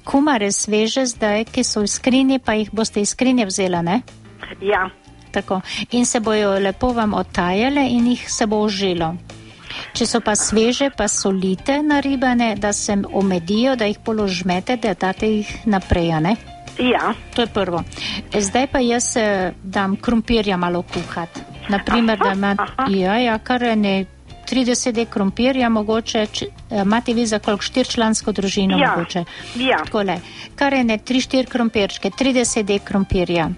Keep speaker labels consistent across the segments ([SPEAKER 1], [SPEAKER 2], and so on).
[SPEAKER 1] kumare sveže zdaj, ki so v skrinji, pa jih boste iz skrinje vzela, ne?
[SPEAKER 2] Ja.
[SPEAKER 1] Tako. In se bojo lepo vam otajale in jih se bo ožilo. Če so pa sveže, pa solite naribane, da se omedijo, da jih položmete, da date jih naprej, ne?
[SPEAKER 2] Ja.
[SPEAKER 1] To je prvo. Zdaj pa jaz dam krompirja malo kuhat. Naprimer, da imate, kar ne 30 krompirja mogoče, imate vi za koliko 4-člansko družino mogoče.
[SPEAKER 2] Ja.
[SPEAKER 1] Takole, kar ne 3-4 krompirčke, 30 krompirja.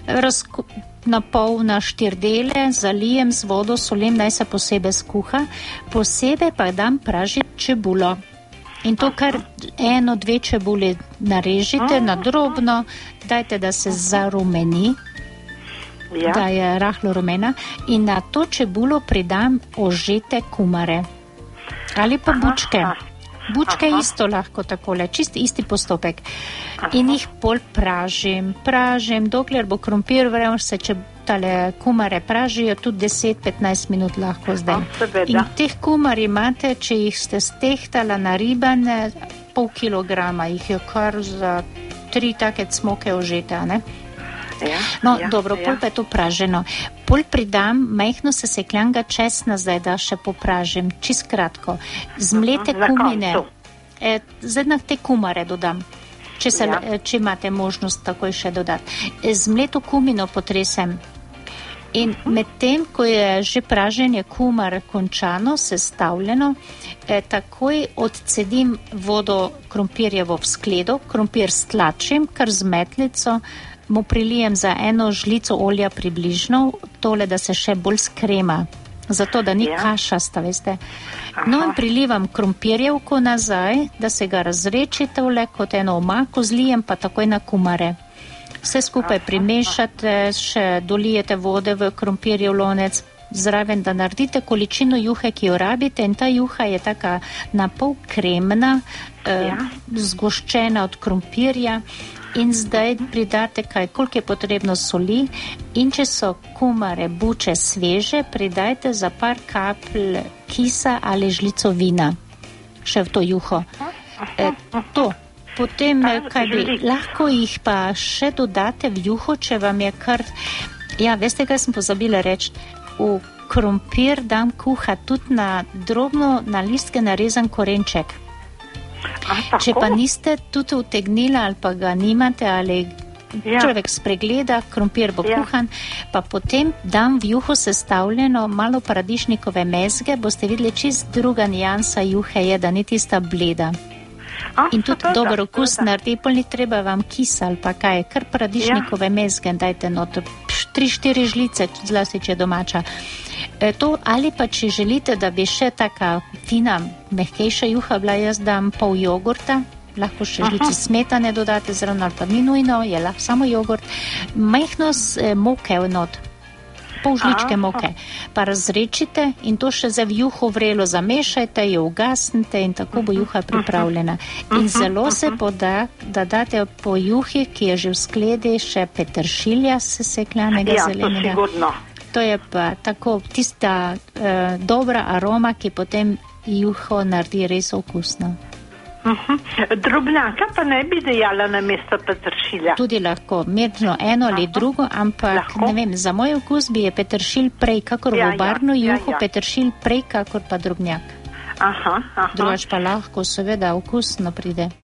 [SPEAKER 1] Na pol na 4 dele, zalijem z vodo, solim, naj se posebej skuha, posebej pa dam pražiti čebulo. In to kar 1-2 čebuli narežite na drobno, dajte, da se zarumeni, da je rahlo rumena, in na to čebulo pridam ožete kumare. Ali pa bučke. Bučke isto lahko takole, čist isti postopek. In jih pol pražim, dokler bo krompir vrel, se če tale kumare pražijo, tudi 10-15 minut lahko zdaj. In teh kumar imate, če jih ste stehtala naribane, pol kilograma, jih je kar za 3 take cmoke ožete, ne? Dobro, pol pa je to praženo. Pol pridam majhno sesekljanga česna, zdaj da še popražim, čist kratko. Zmlete kumine, zdaj te kumare dodam, če imate možnost takoj še dodati. Zmleto kumino potresem. In medtem, ko je že praženje kumar končano, sestavljeno, takoj odcedim vodo krompirjevo v skledo, krompir stlačim, kar z metlico, mu prilijem za 1 žlico olja približno, tole, da se še bolj skrema, zato da ni kašasta, veste. No in prilivam krompirjevko nazaj, da se ga razreči tole kot eno omako, zlijem pa takoj na kumare. Vse skupaj primešate, še dolijete vode v krompirjev lonec, zraven, da naredite količino juhe, ki jo rabite, in ta juha je taka napol kremna, zgoščena od krompirja. In zdaj pridate koliko je potrebno soli, in če so kumare, buče sveže, pridajte za par kapl kisa ali žlico vina še v to juho. To. Potem, lahko jih pa še dodate v juho, če vam je kar... Ja, veste, kaj sem pozabila reči? V krompir dam kuhati tudi na drobno na listke narezan korenček. Če pa niste tudi utegnili ali pa ga nimate ali človek spregleda, krompir bo kuhan, pa potem dam v juho sestavljeno malo paradižnikove mezge, boste videli čist druga nijansa juhe je, da ni tista bleda. In tudi dober okus naredi, pol ni treba vam kisa ali pa kaj, kar paradižnikove mezge dajte not, 3-4 žlice, zlasti če je domača. To, ali pa če želite, da bi še taka fina, mehkejša juha bila, jaz dam pol jogurta, lahko še žlice smetane dodate zraven, ali pa ni nujno, je lahko samo jogurt, majhno moke not, pol žličke moke, pa razrečite in to še za juho vrelo zamešajte, jo ugasnite in tako bo juha pripravljena. In zelo se poda, da date po juhi, ki je že v skledi, še peteršilja sesekljanega zelenega.
[SPEAKER 2] Ja, to sigurno.
[SPEAKER 1] To je pa tako tista dobra aroma, ki potem juho naredi res okusno.
[SPEAKER 2] Drobnjaka pa ne bi dejala na mesto peteršilja.
[SPEAKER 1] Tudi lahko, mirno eno ali drugo, ampak ne vem, za moj okus bi je peteršilj prej, kakor v obarno juho, peteršilj prej, kakor pa drobnjak. Drugač pa lahko seveda okusno pride.